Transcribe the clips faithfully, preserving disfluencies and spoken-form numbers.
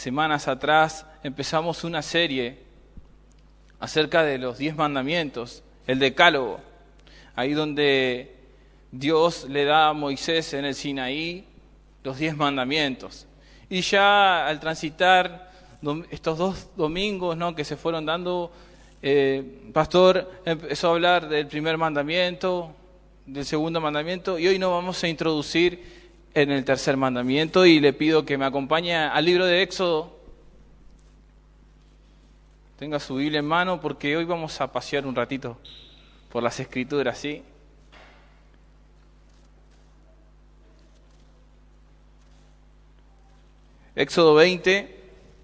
semanas atrás empezamos una serie acerca de los diez mandamientos, el decálogo, ahí donde Dios le da a Moisés en el Sinaí los diez mandamientos. Y ya al transitar estos dos domingos, ¿no?, que se fueron dando, eh, Pastor empezó a hablar del primer mandamiento, del segundo mandamiento, y hoy nos vamos a introducir en el tercer mandamiento, y le pido que me acompañe al libro de Éxodo. Tenga su Biblia en mano, porque hoy vamos a pasear un ratito por las Escrituras, ¿sí? Éxodo veinte.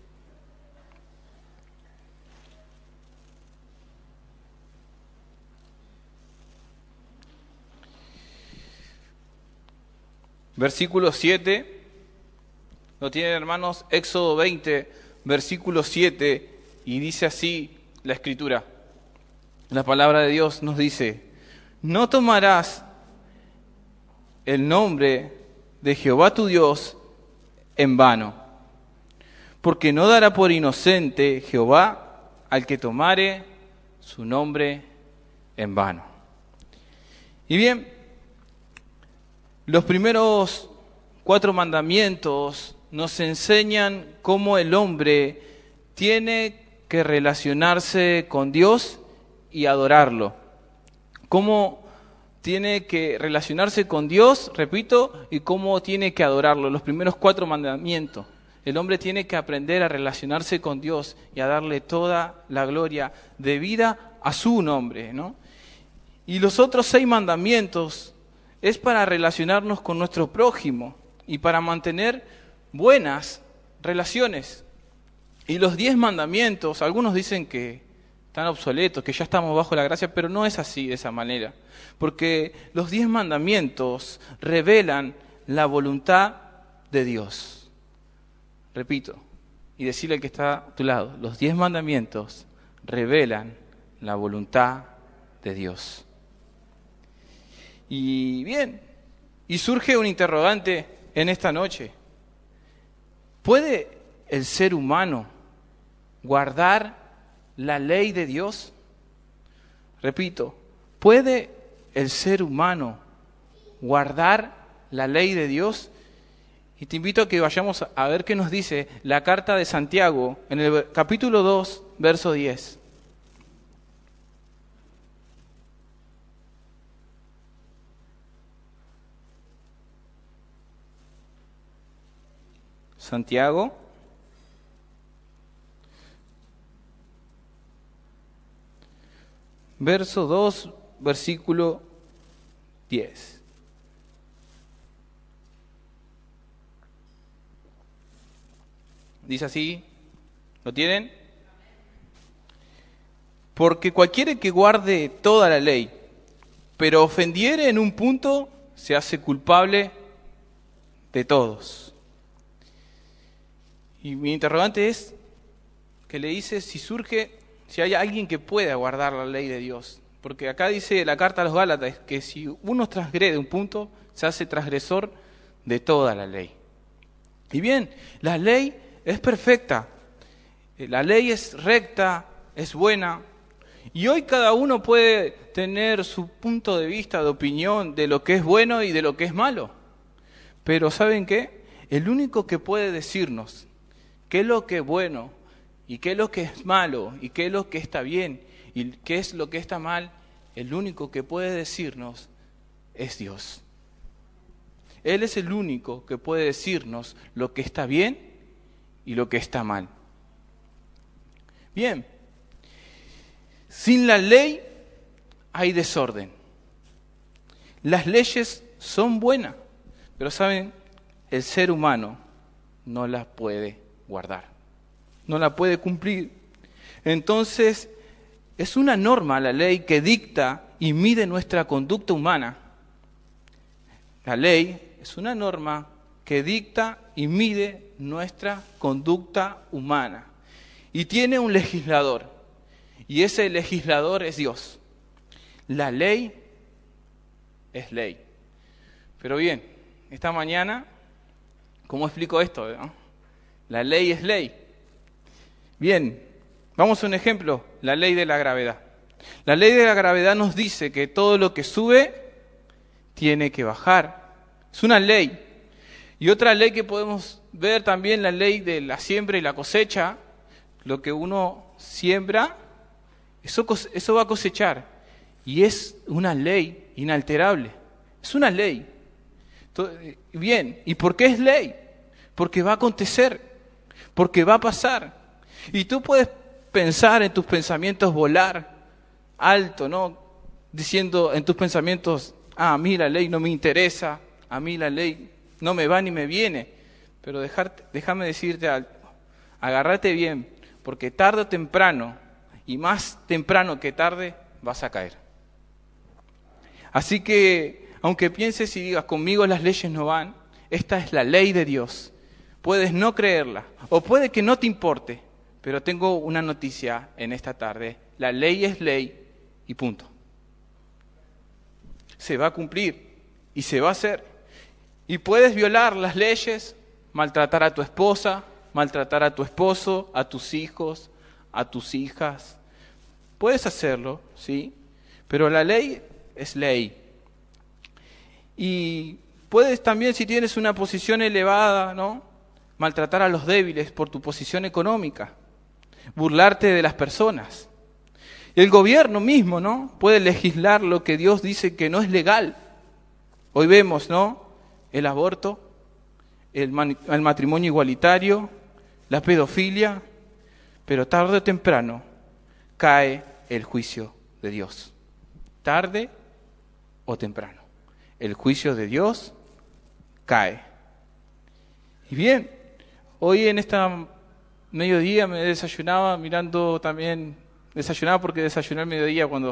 Versículo siete. ¿Lo tienen, hermanos? Éxodo veinte, versículo siete. Y dice así la Escritura. La palabra de Dios nos dice: no tomarás el nombre de Jehová tu Dios en vano, porque no dará por inocente Jehová al que tomare su nombre en vano. Y bien, los primeros cuatro mandamientos nos enseñan cómo el hombre tiene que relacionarse con Dios y adorarlo. Cómo tiene que relacionarse con Dios, repito, y cómo tiene que adorarlo. Los primeros cuatro mandamientos. El hombre tiene que aprender a relacionarse con Dios y a darle toda la gloria debida a su nombre, ¿no? Y los otros seis mandamientos es para relacionarnos con nuestro prójimo y para mantener buenas relaciones. Y los diez mandamientos, algunos dicen que están obsoletos, que ya estamos bajo la gracia, pero no es así, de esa manera. Porque los diez mandamientos revelan la voluntad de Dios. Repito, y decirle al que está a tu lado, los diez mandamientos revelan la voluntad de Dios. Y bien, y surge un interrogante en esta noche. ¿Puede el ser humano guardar la ley de Dios? Repito, ¿puede el ser humano guardar la ley de Dios? Y te invito a que vayamos a ver qué nos dice la carta de Santiago en el capítulo dos, verso diez. Santiago, verso dos, versículo diez. Dice así, ¿lo tienen? Porque cualquiera que guarde toda la ley, pero ofendiere en un punto, se hace culpable de todos. Y mi interrogante es, que le dice si surge, si hay alguien que pueda guardar la ley de Dios. Porque acá dice la carta a los Gálatas que si uno transgrede un punto, se hace transgresor de toda la ley. Y bien, la ley es perfecta, la ley es recta, es buena. Y hoy cada uno puede tener su punto de vista, de opinión, de lo que es bueno y de lo que es malo. Pero ¿saben qué? El único que puede decirnos qué es lo que es bueno y qué es lo que es malo y qué es lo que está bien y qué es lo que está mal, el único que puede decirnos es Dios. Él es el único que puede decirnos lo que está bien y lo que está mal. Bien, sin la ley hay desorden. Las leyes son buenas, pero ¿saben? El ser humano no las puede guardar, no la puede cumplir. Entonces, es una norma la ley que dicta y mide nuestra conducta humana. La ley es una norma que dicta y mide nuestra conducta humana. Y tiene un legislador, y ese legislador es Dios. La ley es ley. Pero bien, esta mañana, ¿cómo explico esto, no? La ley es ley. Bien, vamos a un ejemplo, la ley de la gravedad. La ley de la gravedad nos dice que todo lo que sube tiene que bajar. Es una ley. Y otra ley que podemos ver también, la ley de la siembra y la cosecha. Lo que uno siembra, eso, eso va a cosechar. Y es una ley inalterable. Es una ley. Bien, ¿y por qué es ley? Porque va a acontecer, porque va a pasar. Y tú puedes pensar en tus pensamientos, volar alto, ¿no? Diciendo en tus pensamientos, ah, a mí la ley no me interesa, a mí la ley no me va ni me viene. Pero dejarte, déjame decirte algo, agárrate bien, porque tarde o temprano, y más temprano que tarde, vas a caer. Así que, aunque pienses y digas, conmigo las leyes no van, esta es la ley de Dios. Puedes no creerla, o puede que no te importe, pero tengo una noticia en esta tarde. La ley es ley y punto. Se va a cumplir y se va a hacer. Y puedes violar las leyes, maltratar a tu esposa, maltratar a tu esposo, a tus hijos, a tus hijas. Puedes hacerlo, ¿sí? Pero la ley es ley. Y puedes también, si tienes una posición elevada, ¿no?, maltratar a los débiles por tu posición económica, burlarte de las personas. El gobierno mismo, ¿no?, puede legislar lo que Dios dice que no es legal. Hoy vemos, ¿no?, el aborto, el, man- el matrimonio igualitario, la pedofilia, pero tarde o temprano cae el juicio de Dios. Tarde o temprano. El juicio de Dios cae. Y bien, hoy en esta mediodía me desayunaba mirando también, desayunaba porque desayuné al mediodía cuando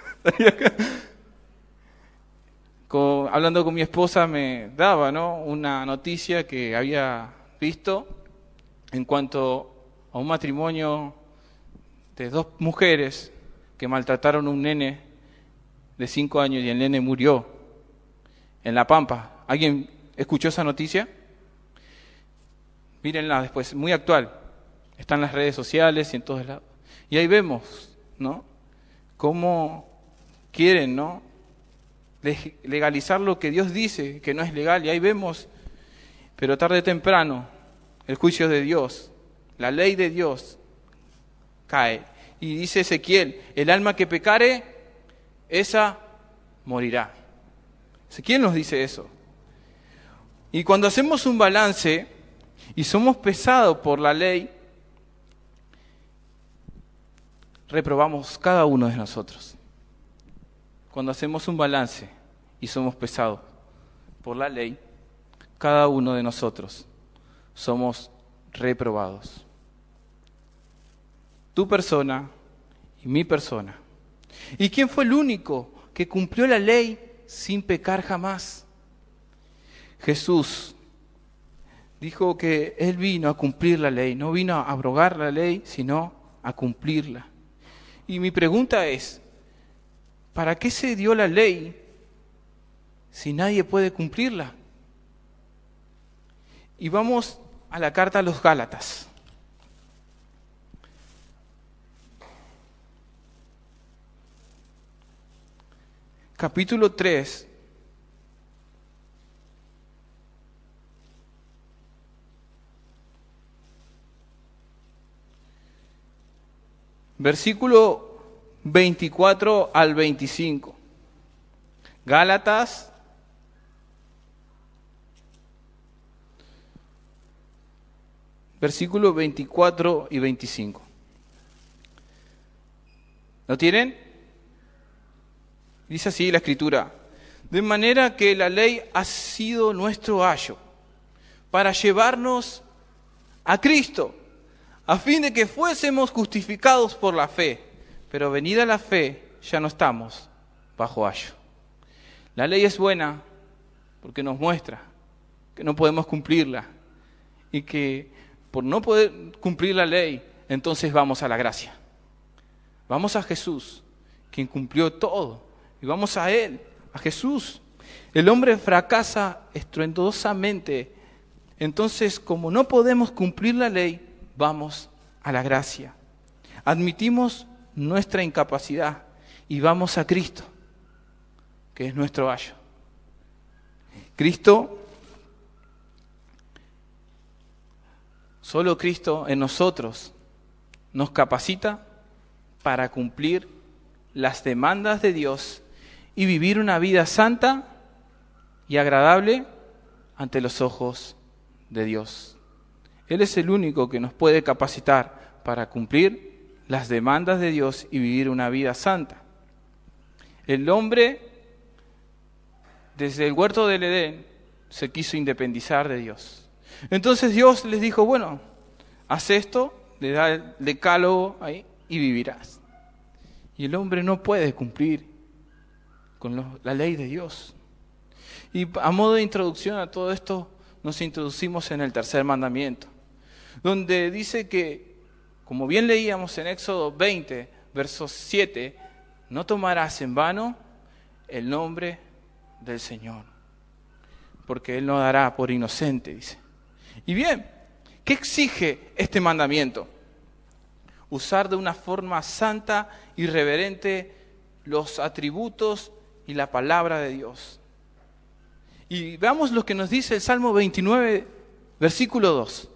con, hablando con mi esposa me daba, ¿no?, una noticia que había visto en cuanto a un matrimonio de dos mujeres que maltrataron a un nene de cinco años y el nene murió en La Pampa. ¿Alguien escuchó esa noticia? Mírenla después, muy actual. Está en las redes sociales y en todos lados. Y ahí vemos, ¿no?, cómo quieren, ¿no?, legalizar lo que Dios dice que no es legal. Y ahí vemos, pero tarde o temprano, el juicio de Dios, la ley de Dios, cae. Y dice Ezequiel, el alma que pecare, esa morirá. Ezequiel nos dice eso. Y cuando hacemos un balance y somos pesados por la ley, reprobamos cada uno de nosotros. Cuando hacemos un balance y somos pesados por la ley, cada uno de nosotros somos reprobados. Tu persona y mi persona. ¿Y quién fue el único que cumplió la ley sin pecar jamás? Jesús dijo que Él vino a cumplir la ley, no vino a abrogar la ley, sino a cumplirla. Y mi pregunta es, ¿para qué se dio la ley si nadie puede cumplirla? Y vamos a la carta a los Gálatas. Capítulo tres. Versículo veinticuatro al veinticinco. Gálatas versículos veinticuatro y veinticinco. ¿Lo tienen? Dice así la Escritura: de manera que la ley ha sido nuestro ayo para llevarnos a Cristo, a fin de que fuésemos justificados por la fe. Pero venida la fe, ya no estamos bajo ayo. La ley es buena porque nos muestra que no podemos cumplirla y que por no poder cumplir la ley, entonces vamos a la gracia. Vamos a Jesús, quien cumplió todo, y vamos a Él, a Jesús. El hombre fracasa estruendosamente Entonces, como no podemos cumplir la ley, vamos a la gracia. Admitimos nuestra incapacidad y vamos a Cristo, que es nuestro ayo. Cristo, solo Cristo en nosotros nos capacita para cumplir las demandas de Dios y vivir una vida santa y agradable ante los ojos de Dios. Él es el único que nos puede capacitar para cumplir las demandas de Dios y vivir una vida santa. El hombre, desde el huerto del Edén, se quiso independizar de Dios. Entonces Dios les dijo, bueno, haz esto, le da el decálogo ahí y vivirás. Y el hombre no puede cumplir con lo, la ley de Dios. Y a modo de introducción a todo esto, nos introducimos en el tercer mandamiento, donde dice que, como bien leíamos en Éxodo veinte, verso siete, no tomarás en vano el nombre del Señor, porque Él no dará por inocente, dice. Y bien, ¿qué exige este mandamiento? Usar de una forma santa y reverente los atributos y la palabra de Dios. Y veamos lo que nos dice el Salmo veintinueve, versículo dos.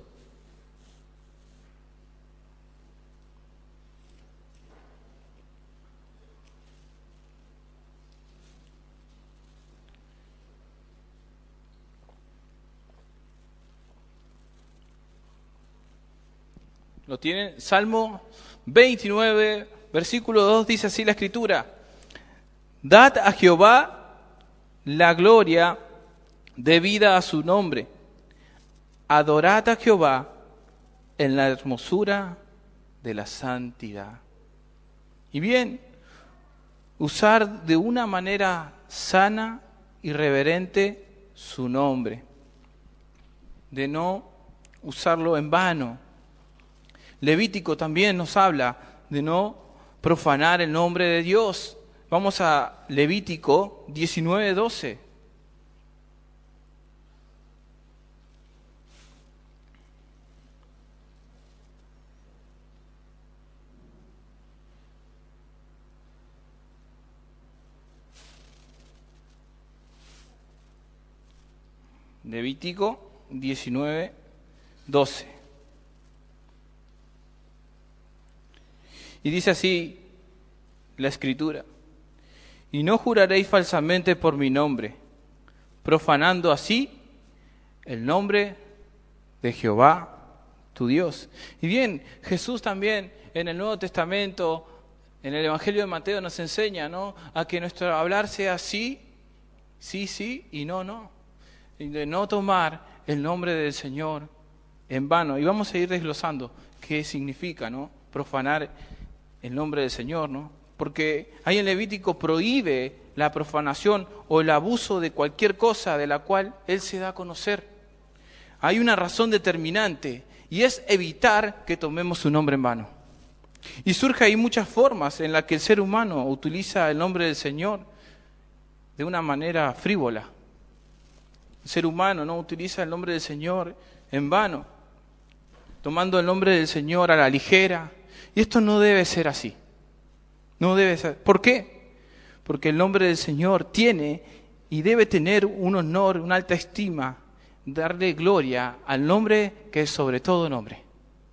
¿Lo tienen? Salmo veintinueve, versículo dos, dice así la Escritura: Dad a Jehová la gloria debida a su nombre. Adorad a Jehová en la hermosura de la santidad. Y bien, usar de una manera sana y reverente su nombre, de no usarlo en vano. Levítico también nos habla de no profanar el nombre de Dios. Vamos a Levítico diecinueve, doce. Levítico diecinueve, doce. Y dice así la Escritura: y no juraréis falsamente por mi nombre, profanando así el nombre de Jehová tu Dios. Y bien, Jesús también en el Nuevo Testamento, en el Evangelio de Mateo, nos enseña, ¿no?, a que nuestro hablar sea sí, sí, sí y no, no. Y de no tomar el nombre del Señor en vano. Y vamos a ir desglosando qué significa, ¿no?, profanar el nombre del Señor, ¿no? Porque ahí en Levítico prohíbe la profanación o el abuso de cualquier cosa de la cual Él se da a conocer. Hay una razón determinante y es evitar que tomemos su nombre en vano. Y surge ahí muchas formas en las que el ser humano utiliza el nombre del Señor de una manera frívola. El ser humano no utiliza el nombre del Señor en vano, tomando el nombre del Señor a la ligera. Y esto no debe ser así. No debe ser. ¿Por qué? Porque el nombre del Señor tiene y debe tener un honor, una alta estima, darle gloria al nombre que es sobre todo nombre.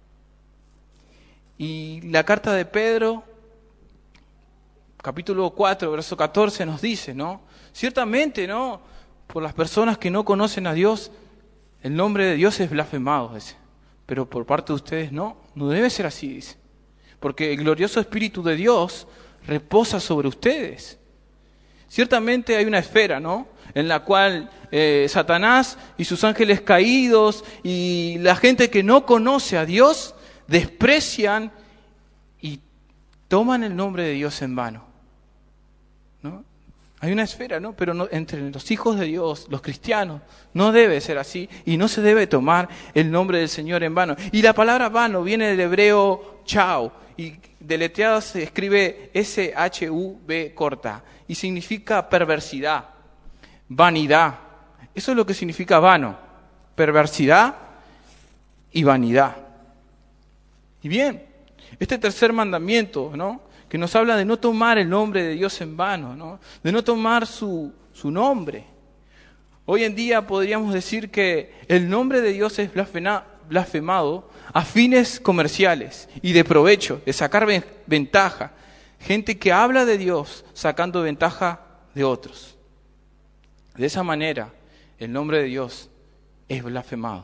Y la carta de Pedro, capítulo cuatro, verso catorce, nos dice, ¿no? Ciertamente, ¿no?, por las personas que no conocen a Dios, el nombre de Dios es blasfemado, dice. Pero por parte de ustedes no, no debe ser así, dice. Porque el glorioso Espíritu de Dios reposa sobre ustedes. Ciertamente hay una esfera, ¿no?, en la cual eh, Satanás y sus ángeles caídos y la gente que no conoce a Dios desprecian y toman el nombre de Dios en vano, ¿no? Hay una esfera, ¿no? Pero no, entre los hijos de Dios, los cristianos, no debe ser así y no se debe tomar el nombre del Señor en vano. Y la palabra vano viene del hebreo chau y deletreado se escribe S H U V corta y significa perversidad, vanidad. Eso es lo que significa vano. perversidad y vanidad. Y bien, este tercer mandamiento, ¿no?, que nos habla de no tomar el nombre de Dios en vano, ¿no?, de no tomar su, su nombre. Hoy en día podríamos decir que el nombre de Dios es blasfena, blasfemado a fines comerciales y de provecho, de sacar ven, ventaja. Gente que habla de Dios sacando ventaja de otros. De esa manera, el nombre de Dios es blasfemado.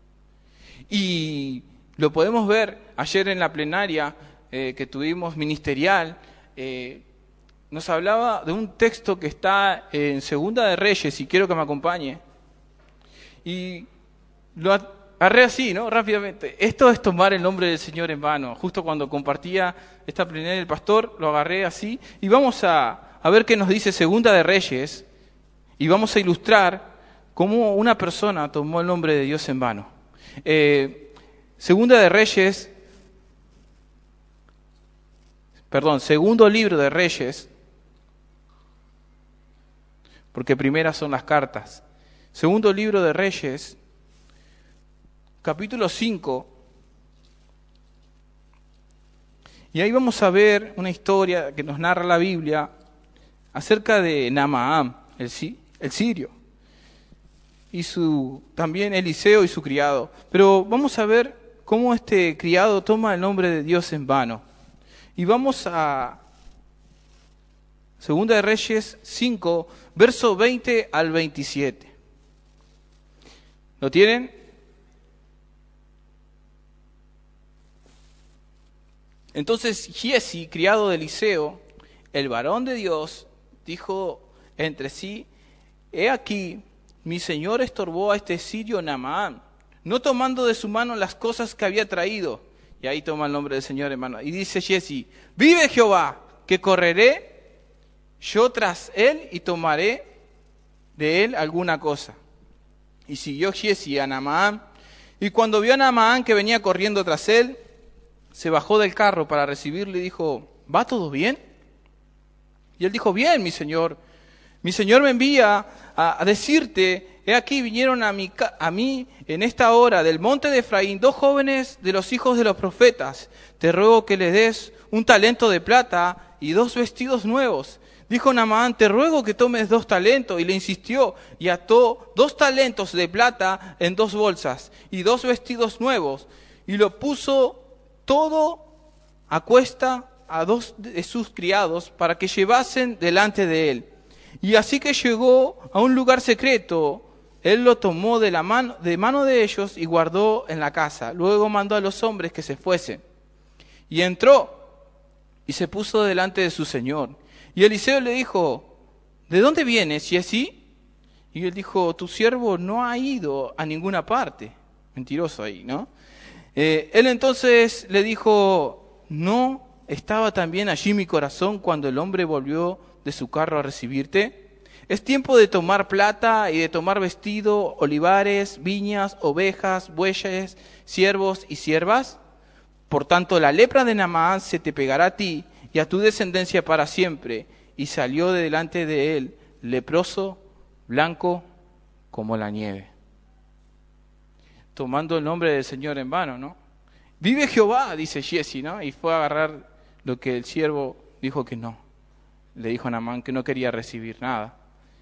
Y lo podemos ver ayer en la plenaria eh, que tuvimos ministerial. Eh, nos hablaba de un texto que está en Segunda de Reyes, y quiero que me acompañe. Y lo agarré así, ¿no?, rápidamente. Esto es tomar el nombre del Señor en vano. Justo cuando compartía esta plenaria el pastor, lo agarré así. Y vamos a, a ver qué nos dice Segunda de Reyes. Y vamos a ilustrar cómo una persona tomó el nombre de Dios en vano. Eh, Segunda de Reyes, perdón, segundo libro de Reyes, porque primeras son las cartas. Segundo libro de Reyes, capítulo cinco. Y ahí vamos a ver una historia que nos narra la Biblia acerca de Naamán, el, el sirio, y su también Eliseo y su criado. Pero vamos a ver cómo este criado toma el nombre de Dios en vano. Y vamos a Segunda de Reyes cinco, verso veinte al veintisiete. ¿Lo tienen? Entonces Giesi, criado de Eliseo, el varón de Dios, dijo entre sí: he aquí, mi señor estorbó a este sirio Naamán, no tomando de su mano las cosas que había traído. Y ahí toma el nombre del Señor, hermano. Y dice Giesi: vive Jehová, que correré yo tras él y tomaré de él alguna cosa. Y siguió Giesi a Naamán, y cuando vio a Naamán que venía corriendo tras él, se bajó del carro para recibirle y dijo: ¿va todo bien? Y él dijo: bien, mi señor. Mi señor me envía a, a decirte: he aquí vinieron a mí, a mí en esta hora del monte de Efraín dos jóvenes de los hijos de los profetas. Te ruego que les des un talento de plata y dos vestidos nuevos. Dijo Naamán: te ruego que tomes dos talentos. Y le insistió, y ató dos talentos de plata en dos bolsas y dos vestidos nuevos. Y lo puso todo a cuesta a dos de sus criados para que llevasen delante de él. Y así que llegó a un lugar secreto, él lo tomó de la mano de mano de ellos y guardó en la casa. Luego mandó a los hombres que se fuesen. Y entró y se puso delante de su señor. Y Eliseo le dijo: ¿de dónde vienes? Y así. Y él dijo: tu siervo no ha ido a ninguna parte. Mentiroso ahí, ¿no? Eh, él entonces le dijo: ¿no estaba también allí mi corazón cuando el hombre volvió de su carro a recibirte? Es tiempo de tomar plata y de tomar vestido, olivares, viñas, ovejas, bueyes, siervos y siervas. Por tanto, la lepra de Naamán se te pegará a ti y a tu descendencia para siempre. Y salió de delante de él, leproso, blanco como la nieve. Tomando el nombre del Señor en vano, ¿no? Vive Jehová, dice Giesi, ¿no? Y fue a agarrar lo que el siervo dijo que no. Le dijo a Naamán que no quería recibir nada.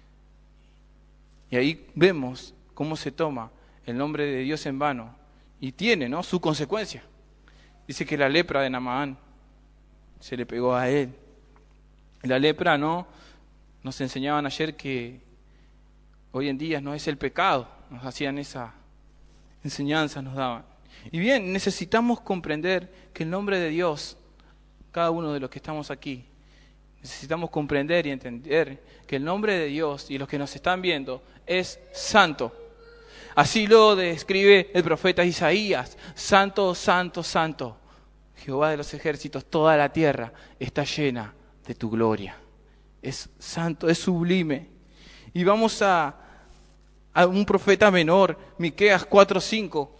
Y ahí vemos cómo se toma el nombre de Dios en vano. Y tiene, ¿no?, su consecuencia. Dice que la lepra de Naamán se le pegó a él. La lepra, ¿no? Nos enseñaban ayer que hoy en día no es el pecado. Nos hacían esa enseñanza, nos daban. Y bien, necesitamos comprender que el nombre de Dios, cada uno de los que estamos aquí, necesitamos comprender y entender que el nombre de Dios y los que nos están viendo es santo. Así lo describe el profeta Isaías: santo, santo, santo, Jehová de los ejércitos, toda la tierra está llena de tu gloria. Es santo, es sublime. Y vamos a, a un profeta menor, Miqueas cuatro cinco.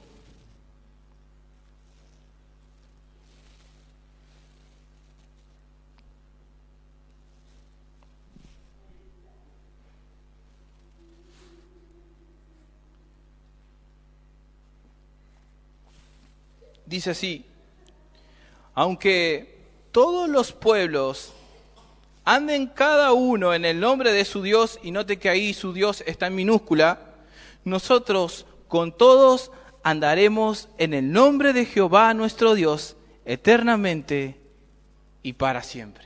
dice así: aunque todos los pueblos anden cada uno en el nombre de su Dios, y note que ahí su Dios está en minúscula, nosotros con todos andaremos en el nombre de Jehová nuestro Dios eternamente y para siempre.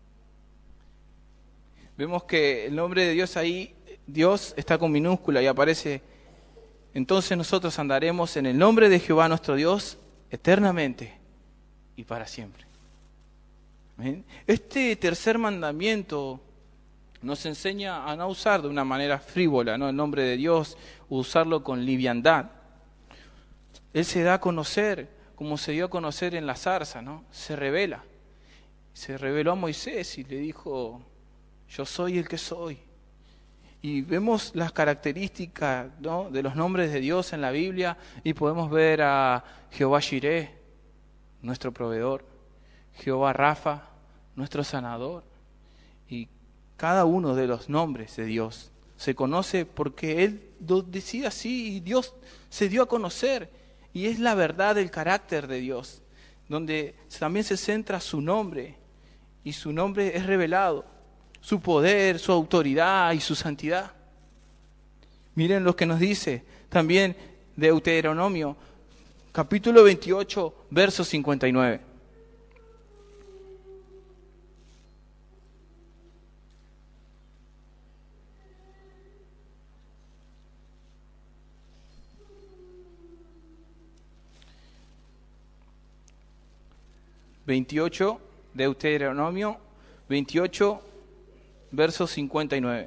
Vemos que el nombre de Dios ahí, Dios está con minúscula y aparece. Entonces nosotros andaremos en el nombre de Jehová nuestro Dios eternamente y para siempre. ¿Ven? Este tercer mandamiento nos enseña a no usar de una manera frívola, ¿no?, el nombre de Dios, usarlo con liviandad. Él se da a conocer, como se dio a conocer en la zarza, ¿no? Se revela. Se reveló a Moisés y le dijo: yo soy el que soy. Y vemos las características, ¿no?, de los nombres de Dios en la Biblia, y podemos ver a Jehová Jireh, nuestro proveedor, Jehová Rafa, nuestro sanador, y cada uno de los nombres de Dios se conoce porque Él lo decía así, y Dios se dio a conocer, y es la verdad del carácter de Dios, donde también se centra su nombre, y su nombre es revelado, su poder, su autoridad y su santidad. Miren lo que nos dice también Deuteronomio, capítulo veintiocho, verso cincuenta y nueve. veintiocho, Deuteronomio veintiocho, verso cincuenta y nueve.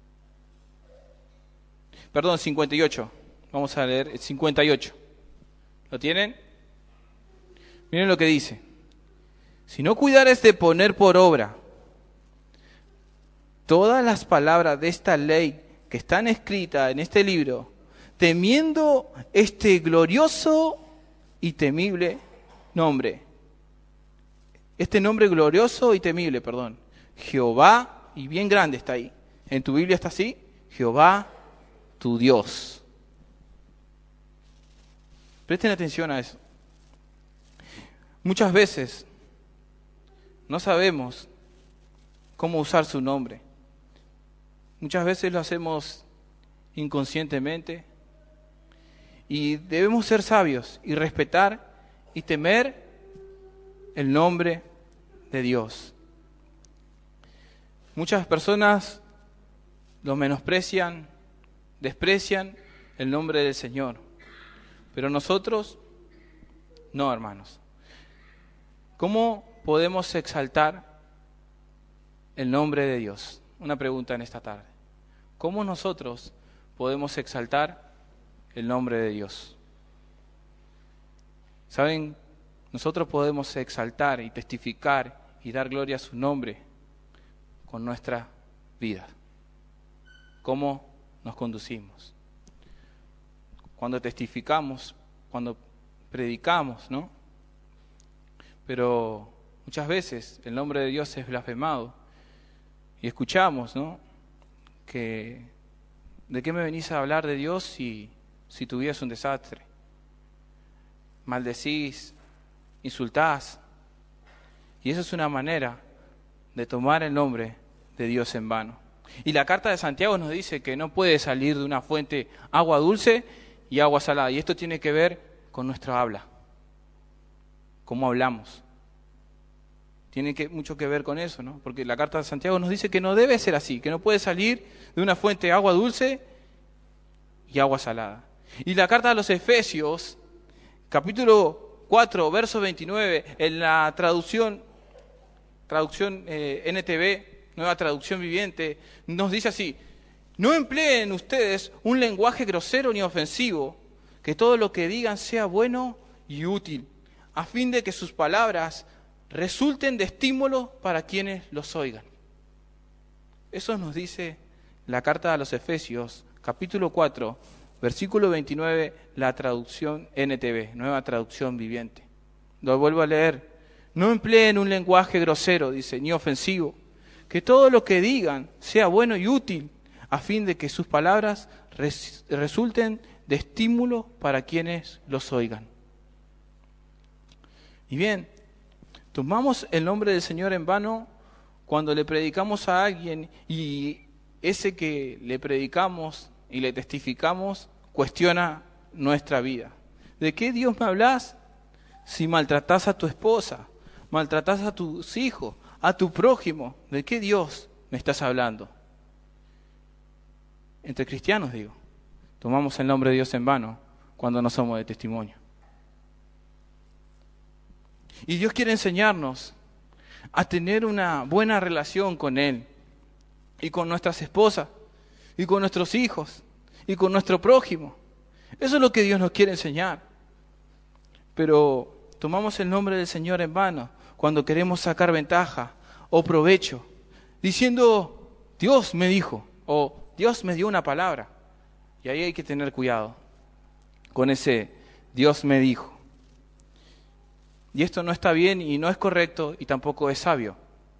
Perdón, cincuenta y ocho. Vamos a leer el cincuenta y ocho. ¿Lo tienen? Miren lo que dice: si no cuidares de poner por obra todas las palabras de esta ley que están escritas en este libro, temiendo este glorioso y temible nombre, este nombre glorioso y temible, perdón, Jehová, y bien grande está ahí, en tu Biblia está así, Jehová tu Dios. Presten atención a eso. Muchas veces no sabemos cómo usar su nombre. Muchas veces lo hacemos inconscientemente, y debemos ser sabios y respetar y temer el nombre de Dios. Muchas personas lo menosprecian, desprecian el nombre del Señor, pero nosotros no, hermanos. ¿Cómo podemos exaltar el nombre de Dios? Una pregunta en esta tarde. ¿Cómo nosotros podemos exaltar el nombre de Dios? ¿Saben? Nosotros podemos exaltar y testificar y dar gloria a su nombre con nuestra vida. ¿Cómo nos conducimos? Cuando testificamos, cuando predicamos, ¿no? Pero muchas veces el nombre de Dios es blasfemado y escuchamos, ¿no?, que ¿de qué me venís a hablar de Dios si, si tu vida es un desastre? Maldecís, insultás, y eso es una manera de tomar el nombre de Dios en vano. Y la carta de Santiago nos dice que no puede salir de una fuente agua dulce y agua salada, y esto tiene que ver con nuestra habla, cómo hablamos. Tiene que, mucho que ver con eso, ¿no? Porque la carta de Santiago nos dice que no debe ser así, que no puede salir de una fuente agua dulce y agua salada. Y la carta de los Efesios, capítulo cuatro, verso veintinueve, en la traducción, traducción eh, N T V, nueva traducción viviente, nos dice así: no empleen ustedes un lenguaje grosero ni ofensivo, que todo lo que digan sea bueno y útil, a fin de que sus palabras resulten de estímulo para quienes los oigan. Eso nos dice la carta a los Efesios, capítulo cuatro, versículo veintinueve, la traducción N T V, nueva traducción viviente. Lo vuelvo a leer. No empleen un lenguaje grosero, dice, ni ofensivo, que todo lo que digan sea bueno y útil, a fin de que sus palabras res- resulten de estímulo para quienes los oigan. Y bien, tomamos el nombre del Señor en vano cuando le predicamos a alguien y ese que le predicamos y le testificamos cuestiona nuestra vida. ¿De qué Dios me hablas si maltratás a tu esposa, maltratás a tus hijos, a tu prójimo? ¿De qué Dios me estás hablando? Entre cristianos, digo, tomamos el nombre de Dios en vano cuando no somos de testimonio. Y Dios quiere enseñarnos a tener una buena relación con Él y con nuestras esposas y con nuestros hijos y con nuestro prójimo. Eso es lo que Dios nos quiere enseñar. Pero tomamos el nombre del Señor en vano cuando queremos sacar ventaja o provecho, diciendo, Dios me dijo, o Dios me dio una palabra. Y ahí hay que tener cuidado con ese Dios me dijo. Y esto no está bien y no es correcto y tampoco es sabio.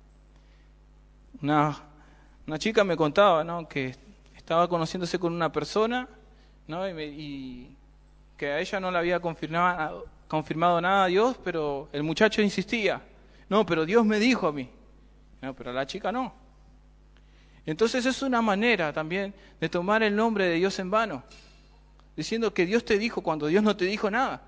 Una, una chica me contaba, ¿no?, que estaba conociéndose con una persona, ¿no?, y, me, y que a ella no le había confirmado, confirmado nada a Dios, pero el muchacho insistía. No, pero Dios me dijo a mí. No, pero a la chica no. Entonces es una manera también de tomar el nombre de Dios en vano, diciendo que Dios te dijo cuando Dios no te dijo nada.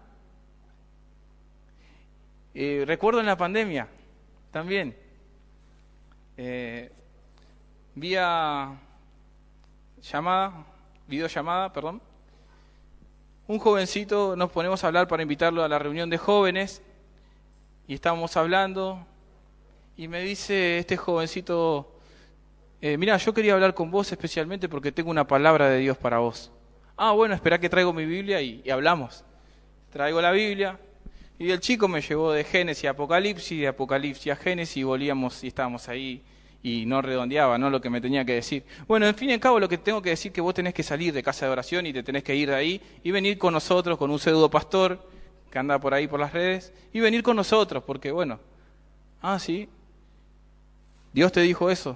Eh, recuerdo en la pandemia también, eh, vía llamada, videollamada, perdón, un jovencito, nos ponemos a hablar para invitarlo a la reunión de jóvenes y estábamos hablando y me dice este jovencito, eh, mira, yo quería hablar con vos especialmente porque tengo una palabra de Dios para vos. Ah, bueno, espera que traigo mi Biblia y, y hablamos. Traigo la Biblia. Y el chico me llevó de Génesis a Apocalipsis, de Apocalipsis a Génesis, y volvíamos y estábamos ahí, y no redondeaba, ¿no?, lo que me tenía que decir. Bueno, en fin y al cabo, lo que tengo que decir es que vos tenés que salir de casa de oración y te tenés que ir de ahí, y venir con nosotros, con un pseudo pastor que anda por ahí por las redes, y venir con nosotros, porque bueno, ah, sí, Dios te dijo eso.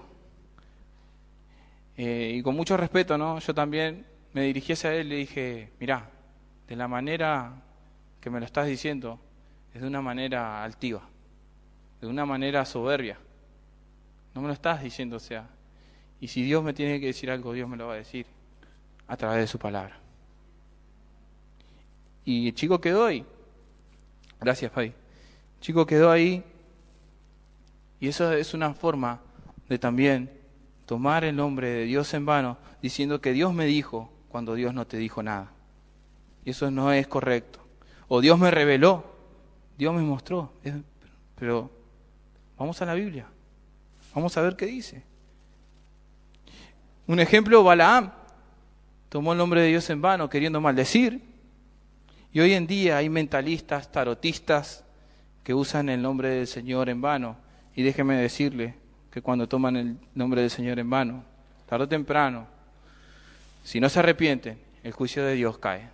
Eh, y con mucho respeto, ¿no?, yo también me dirigí hacia él y le dije, mirá, de la manera que me lo estás diciendo, es de una manera altiva, de una manera soberbia. No me lo estás diciendo, o sea, y si Dios me tiene que decir algo, Dios me lo va a decir a través de su palabra. Y el chico quedó ahí. Gracias, Pai. El chico quedó ahí, y eso es una forma de también tomar el nombre de Dios en vano, diciendo que Dios me dijo cuando Dios no te dijo nada. Y eso no es correcto. O Dios me reveló, Dios me mostró, pero vamos a la Biblia, vamos a ver qué dice. Un ejemplo, Balaam tomó el nombre de Dios en vano queriendo maldecir, y hoy en día hay mentalistas, tarotistas que usan el nombre del Señor en vano, y déjeme decirle que cuando toman el nombre del Señor en vano, tarde o temprano, si no se arrepienten, el juicio de Dios cae.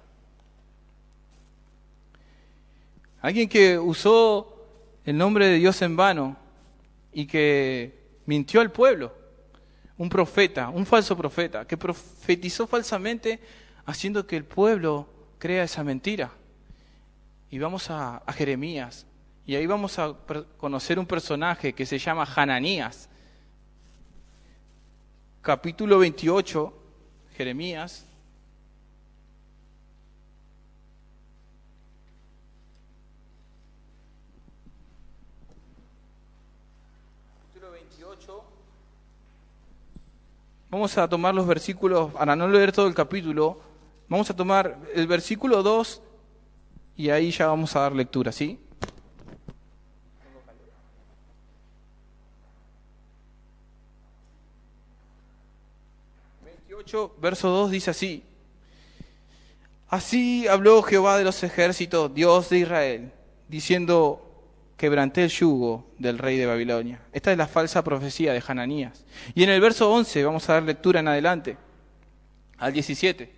Alguien que usó el nombre de Dios en vano y que mintió al pueblo. Un profeta, un falso profeta, que profetizó falsamente haciendo que el pueblo crea esa mentira. Y vamos a, a Jeremías, y ahí vamos a conocer un personaje que se llama Hananías. Capítulo veintiocho, Jeremías. Vamos a tomar los versículos, para no leer todo el capítulo, vamos a tomar el versículo dos y ahí ya vamos a dar lectura, ¿sí? veintiocho, verso dos dice así: Así habló Jehová de los ejércitos, Dios de Israel, diciendo, quebranté el yugo del rey de Babilonia. Esta es la falsa profecía de Hananías. Y en el verso once, vamos a dar lectura en adelante, al diecisiete.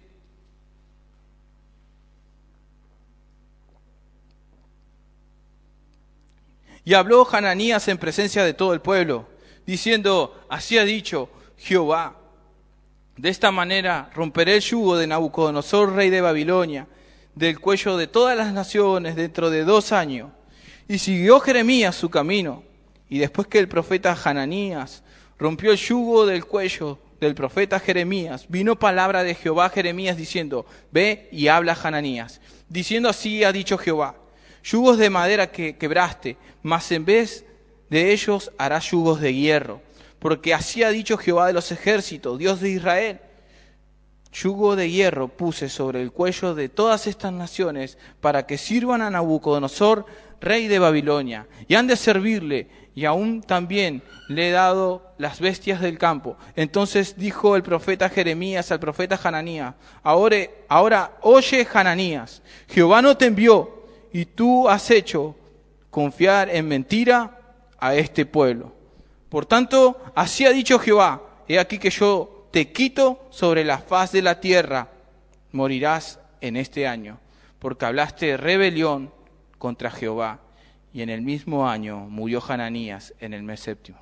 Y habló Hananías en presencia de todo el pueblo, diciendo, así ha dicho Jehová, de esta manera romperé el yugo de Nabucodonosor, rey de Babilonia, del cuello de todas las naciones dentro de dos años. Y siguió Jeremías su camino, y después que el profeta Hananías rompió el yugo del cuello del profeta Jeremías, vino palabra de Jehová a Jeremías diciendo, ve y habla a Hananías, diciendo así ha dicho Jehová, yugos de madera que quebraste, mas en vez de ellos harás yugos de hierro, porque así ha dicho Jehová de los ejércitos, Dios de Israel, yugo de hierro puse sobre el cuello de todas estas naciones para que sirvan a Nabucodonosor, rey de Babilonia, y han de servirle, y aún también le he dado las bestias del campo. Entonces dijo el profeta Jeremías al profeta Hananías, ahora, ahora oye Hananías, Jehová no te envió, y tú has hecho confiar en mentira a este pueblo. Por tanto, así ha dicho Jehová, he aquí que yo te quito sobre la faz de la tierra, morirás en este año, porque hablaste rebelión contra Jehová. Y en el mismo año murió Hananías en el mes séptimo.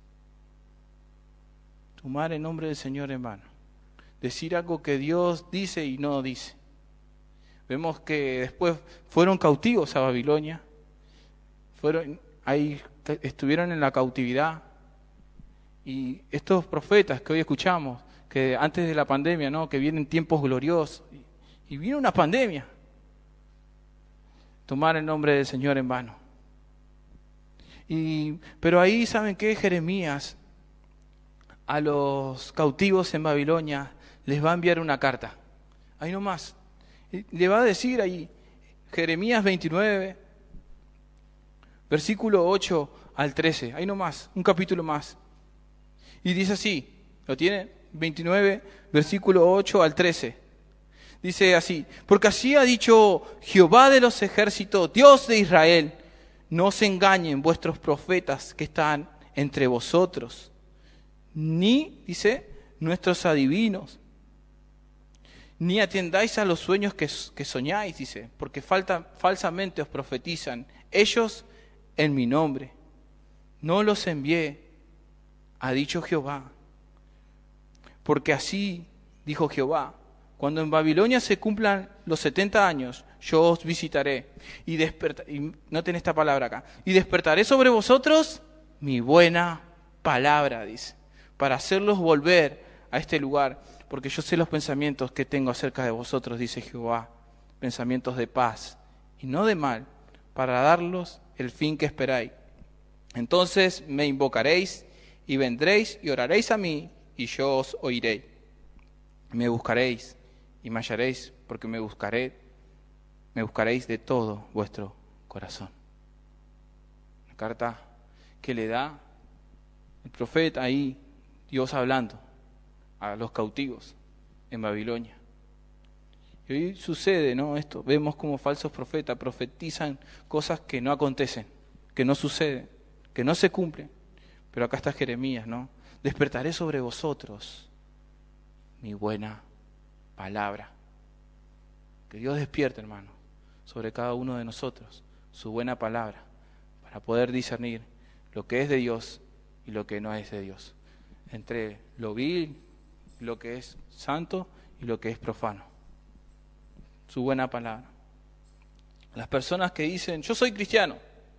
Tomar el nombre del Señor en vano. Decir algo que Dios dice y no dice. Vemos que después fueron cautivos a Babilonia. Fueron, ahí estuvieron en la cautividad. Y estos profetas que hoy escuchamos, que antes de la pandemia, ¿no? Que vienen tiempos gloriosos. Y, y vino una pandemia. Tomar el nombre del Señor en vano. Y, pero ahí, ¿saben qué? Jeremías a los cautivos en Babilonia les va a enviar una carta. Ahí nomás. Le va a decir ahí, Jeremías veintinueve, versículo ocho al trece. Ahí nomás, un capítulo más. Y dice así, ¿lo tiene? veintinueve, versículo ocho al trece. Dice así, porque así ha dicho Jehová de los ejércitos, Dios de Israel, no se engañen vuestros profetas que están entre vosotros, ni, dice, nuestros adivinos, ni atiendáis a los sueños que, que soñáis, dice, porque falta, falsamente os profetizan, ellos en mi nombre. No los envié, ha dicho Jehová, porque así dijo Jehová, cuando en Babilonia se cumplan los setenta años, yo os visitaré y despertaré, y noten esta palabra acá, y despertaré sobre vosotros mi buena palabra, dice, para hacerlos volver a este lugar, porque yo sé los pensamientos que tengo acerca de vosotros, dice Jehová, pensamientos de paz y no de mal, para darlos el fin que esperáis. Entonces me invocaréis y vendréis y oraréis a mí y yo os oiré. Me buscaréis y me hallaréis, porque me buscaré Me buscaréis de todo vuestro corazón. La carta que le da el profeta ahí, Dios hablando a los cautivos en Babilonia. Y hoy sucede, ¿no? Esto, vemos como falsos profetas profetizan cosas que no acontecen, que no suceden, que no se cumplen. Pero acá está Jeremías, ¿no? Despertaré sobre vosotros mi buena palabra. Que Dios despierte, hermano, sobre cada uno de nosotros, su buena palabra, para poder discernir lo que es de Dios y lo que no es de Dios, entre lo vil, lo que es santo y lo que es profano. Su buena palabra. Las personas que dicen, yo soy cristiano,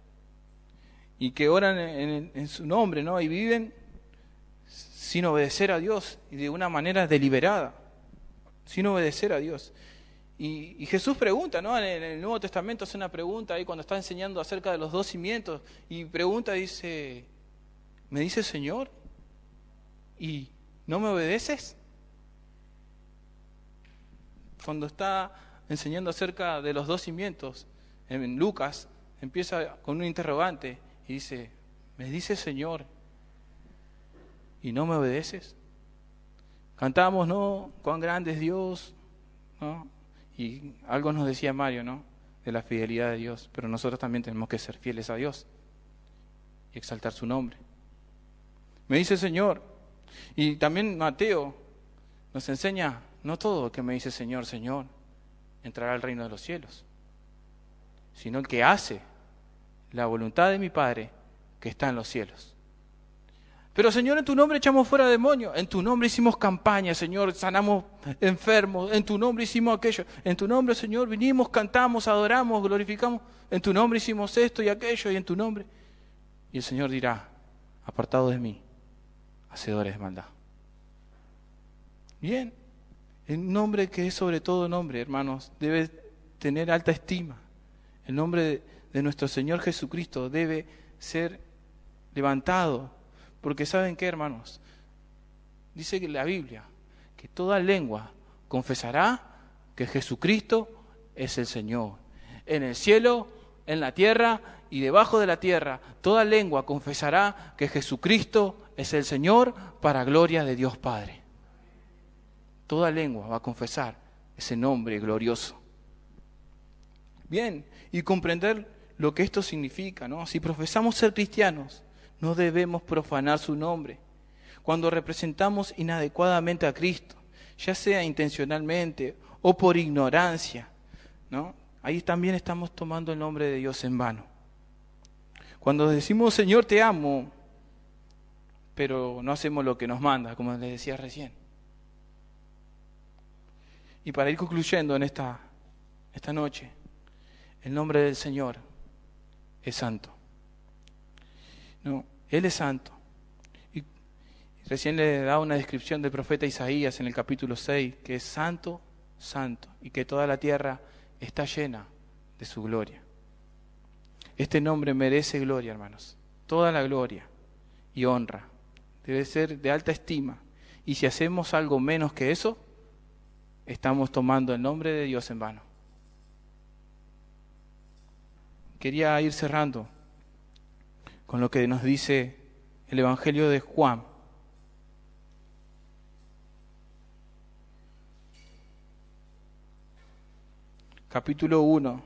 y que oran en, en, en su nombre, ¿no? Y viven sin obedecer a Dios y de una manera deliberada, sin obedecer a Dios. Y, y Jesús pregunta, ¿no? En el, en el Nuevo Testamento hace una pregunta ahí cuando está enseñando acerca de los dos cimientos, y pregunta, dice, ¿me dice Señor? ¿Y no me obedeces? Cuando está enseñando acerca de los dos cimientos, en Lucas, empieza con un interrogante y dice, ¿me dice Señor y no me obedeces? Cantamos, ¿no? Cuán grande es Dios, ¿no? Y algo nos decía Mario, ¿no? De la fidelidad de Dios, pero nosotros también tenemos que ser fieles a Dios y exaltar su nombre. Me dice Señor, y también Mateo nos enseña, no todo el que me dice Señor, Señor, entrará al reino de los cielos, sino el que hace la voluntad de mi Padre que está en los cielos. Pero Señor, en tu nombre echamos fuera demonios, en tu nombre hicimos campaña, Señor, sanamos enfermos, en tu nombre hicimos aquello, en tu nombre, Señor, vinimos, cantamos, adoramos, glorificamos, en tu nombre hicimos esto y aquello y en tu nombre. Y el Señor dirá, apartado de mí, hacedores de maldad. Bien, el nombre que es sobre todo nombre, hermanos, debe tener alta estima. El nombre de, de nuestro Señor Jesucristo debe ser levantado. Porque ¿saben qué, hermanos? Dice que la Biblia, que toda lengua confesará que Jesucristo es el Señor. En el cielo, en la tierra y debajo de la tierra, toda lengua confesará que Jesucristo es el Señor para gloria de Dios Padre. Toda lengua va a confesar ese nombre glorioso. Bien, y comprender lo que esto significa, ¿no? Si profesamos ser cristianos, no debemos profanar su nombre. Cuando representamos inadecuadamente a Cristo, ya sea intencionalmente o por ignorancia, ¿no? Ahí también estamos tomando el nombre de Dios en vano. Cuando decimos, Señor, te amo, pero no hacemos lo que nos manda, como les decía recién. Y para ir concluyendo en esta, esta noche, el nombre del Señor es santo. No, Él es santo. Y recién le da una descripción del profeta Isaías en el capítulo seis, que es santo, santo, y que toda la tierra está llena de su gloria. Este nombre merece gloria, hermanos. Toda la gloria y honra debe ser de alta estima. Y si hacemos algo menos que eso, estamos tomando el nombre de Dios en vano. Quería ir cerrando con lo que nos dice el Evangelio de Juan. Capítulo uno.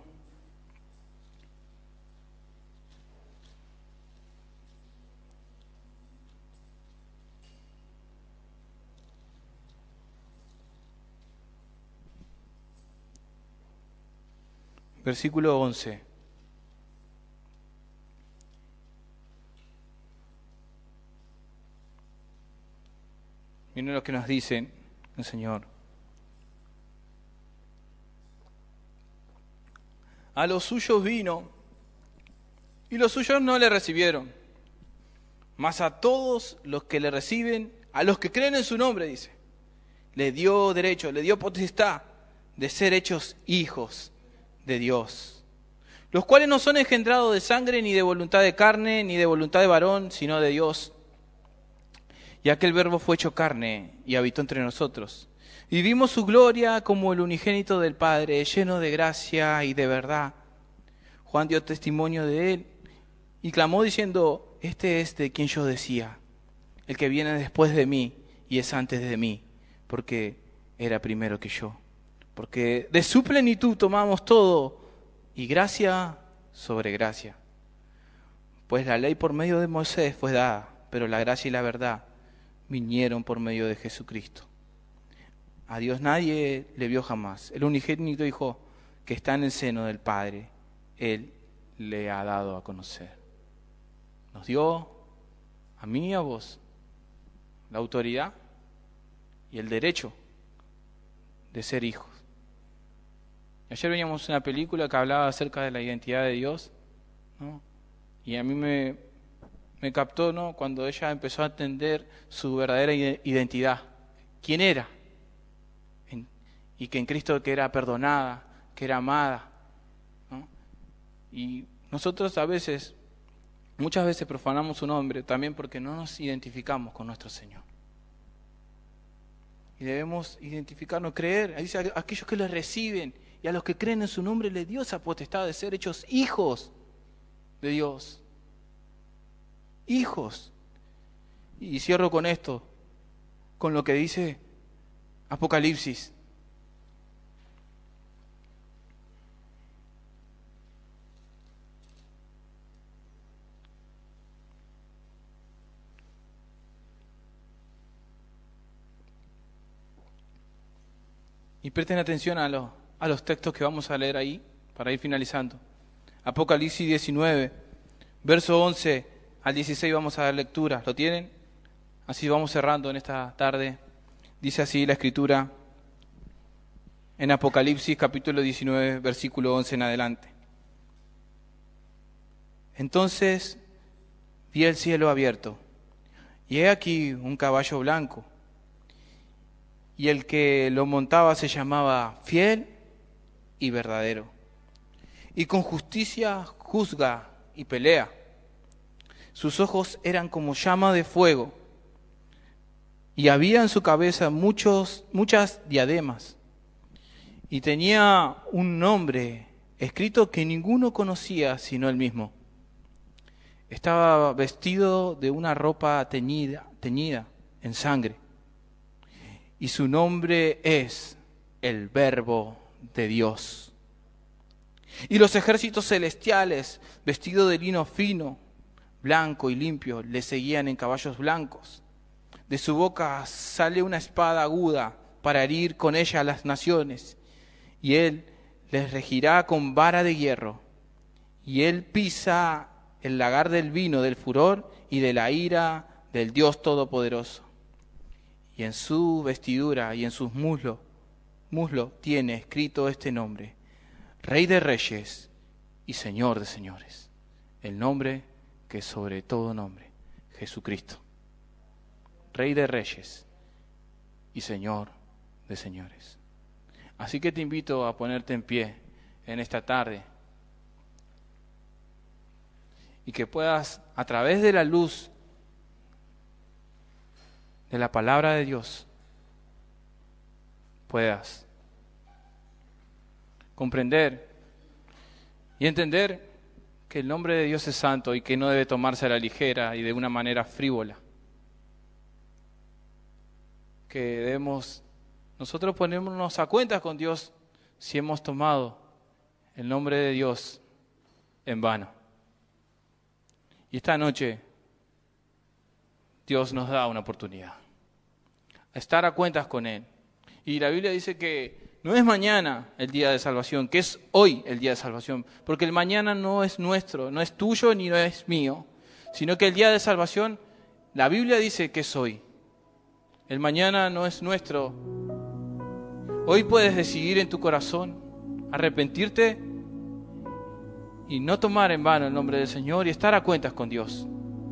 Versículo once. Miren lo que nos dice el Señor. A los suyos vino, y los suyos no le recibieron. Mas a todos los que le reciben, a los que creen en su nombre, dice, le dio derecho, le dio potestad de ser hechos hijos de Dios, los cuales no son engendrados de sangre, ni de voluntad de carne, ni de voluntad de varón, sino de Dios. Y aquel verbo fue hecho carne y habitó entre nosotros. Y vimos su gloria como el unigénito del Padre, lleno de gracia y de verdad. Juan dio testimonio de él y clamó diciendo, este es de quien yo decía, el que viene después de mí y es antes de mí, porque era primero que yo. Porque de su plenitud tomamos todo, y gracia sobre gracia. Pues la ley por medio de Moisés fue dada, pero la gracia y la verdad vinieron por medio de Jesucristo. A Dios nadie le vio jamás. El unigénito Hijo que está en el seno del Padre, Él le ha dado a conocer. Nos dio a mí y a vos la autoridad y el derecho de ser hijos. Ayer veíamos una película que hablaba acerca de la identidad de Dios, ¿no? Y a mí me, me captó, ¿no?, cuando ella empezó a entender su verdadera identidad, quién era, en, y que en Cristo que era perdonada, que era amada, ¿no? Y nosotros a veces, muchas veces profanamos su nombre también porque no nos identificamos con nuestro Señor. Y debemos identificarnos, creer. Ahí dice, a aquellos que le reciben y a los que creen en su nombre le dio esa potestad de ser hechos hijos de Dios. Hijos. Y cierro con esto, con lo que dice Apocalipsis. Y presten atención a, lo, a los textos que vamos a leer ahí, para ir finalizando. Apocalipsis diecinueve, verso once al dieciséis, vamos a dar lectura. ¿Lo tienen? Así vamos cerrando en esta tarde. Dice así la Escritura en Apocalipsis capítulo diecinueve, versículo once en adelante. Entonces vi el cielo abierto, y he aquí un caballo blanco, y el que lo montaba se llamaba Fiel y Verdadero, y con justicia juzga y pelea. Sus ojos eran como llama de fuego, y había en su cabeza muchos, muchas diademas, y tenía un nombre escrito que ninguno conocía sino él mismo. Estaba vestido de una ropa teñida, teñida en sangre, y su nombre es el Verbo de Dios. Y los ejércitos celestiales, vestidos de lino fino, blanco y limpio, le seguían en caballos blancos. De su boca sale una espada aguda para herir con ella a las naciones, y él les regirá con vara de hierro, y él pisa el lagar del vino del furor y de la ira del Dios Todopoderoso. Y en su vestidura y en sus muslos, muslo tiene escrito este nombre: Rey de Reyes y Señor de Señores. El nombre que es sobre todo nombre, Jesucristo. Rey de Reyes y Señor de Señores. Así que te invito a ponerte en pie en esta tarde y que puedas, a través de la luz de la palabra de Dios, puedas comprender y entender que el nombre de Dios es santo y que no debe tomarse a la ligera y de una manera frívola. Que debemos nosotros ponernos a cuentas con Dios si hemos tomado el nombre de Dios en vano. Y esta noche Dios nos da una oportunidad a estar a cuentas con Él. Y la Biblia dice que no es mañana el día de salvación, que es hoy el día de salvación, porque el mañana no es nuestro, no es tuyo ni no es mío, sino que el día de salvación, la Biblia dice que es hoy. El mañana no es nuestro. Hoy puedes decidir en tu corazón arrepentirte y no tomar en vano el nombre del Señor y estar a cuentas con Dios.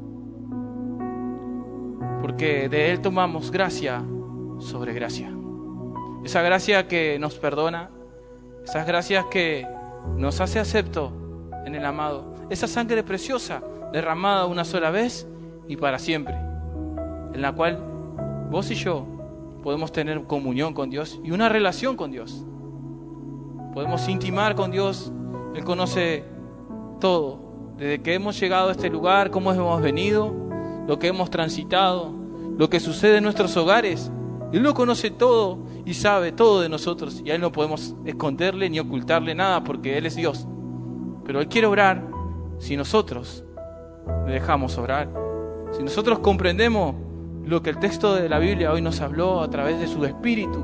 Porque de Él tomamos gracia sobre gracia. Esa gracia que nos perdona, esas gracias que nos hace acepto en el amado, esa sangre preciosa derramada una sola vez y para siempre, en la cual vos y yo podemos tener comunión con Dios y una relación con Dios. Podemos intimar con Dios. Él conoce todo, desde que hemos llegado a este lugar, cómo hemos venido, lo que hemos transitado, lo que sucede en nuestros hogares. Él lo conoce todo y sabe todo de nosotros, y a Él no podemos esconderle ni ocultarle nada porque Él es Dios. Pero Él quiere obrar si nosotros le dejamos obrar, si nosotros comprendemos lo que el texto de la Biblia hoy nos habló a través de su Espíritu,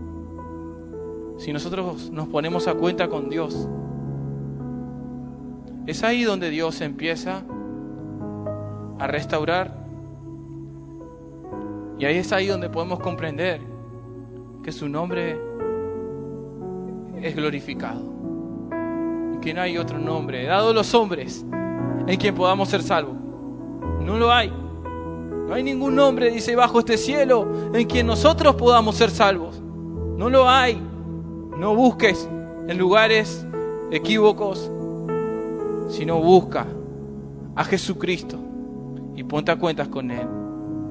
si nosotros nos ponemos a cuenta con Dios. Es ahí donde Dios empieza a restaurar, y ahí es ahí donde podemos comprender que su nombre es glorificado y que no hay otro nombre dado a los hombres en quien podamos ser salvos. No lo hay. No hay ningún nombre, dice, bajo este cielo en quien nosotros podamos ser salvos. No lo hay. No busques en lugares equívocos, sino busca a Jesucristo y ponte a cuentas con Él.